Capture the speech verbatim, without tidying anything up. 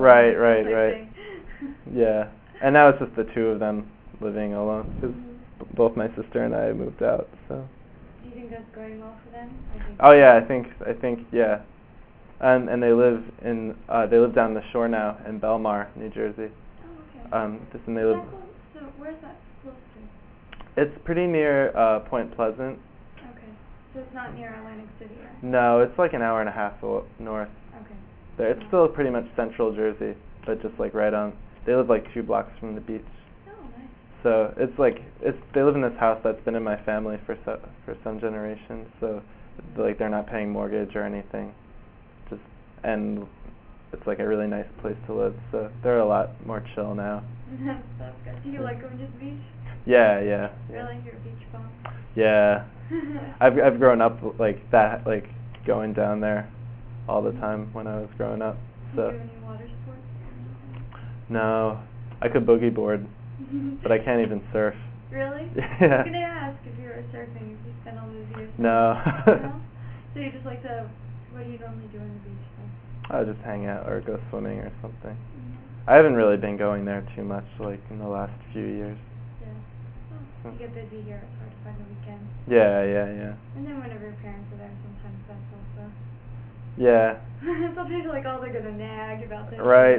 Right, right, right. Yeah, and now it's just the two of them living alone because Mm-hmm. both my sister and I moved out. So. Do you think that's going well for them? I think Oh yeah, I think I think yeah, and and they live in uh they live down the shore now in Belmar, New Jersey. Oh, okay. Um, just and they Is live. that close? So where's that close to? It's pretty near uh Point Pleasant. Okay. So it's not near Atlantic City or? No, it's like an hour and a half o- north. Okay. There, it's still pretty much central Jersey, but just like right on. They live like two blocks from the beach. Oh, nice. So it's like it's they live in this house that's been in my family for so, for some generations. So like they're not paying mortgage or anything. Just and it's like a really nice place to live. So they're a lot more chill now. That's that's good. Do you like going to the beach? Yeah, yeah. yeah. Really? You're a beach bum? Yeah. I've I've grown up like that, like going down there all the time when I was growing up. Do you So do any water sports or anything? no, I could boogie board, but I can't even surf. Really? Yeah. I was gonna ask if you were surfing, if you spent all those years. No. No? So you just like to, what do you normally do on the beach then? I'll just hang out or go swimming or something. Mm-hmm. I haven't really been going there too much, like in the last few years. Yeah. Well, you get busy here, it's hard to find the weekend. Yeah, yeah, yeah. And then whenever your parents are there, sometimes that's also. Yeah. Sometimes like, oh, they're gonna nag about this. Right.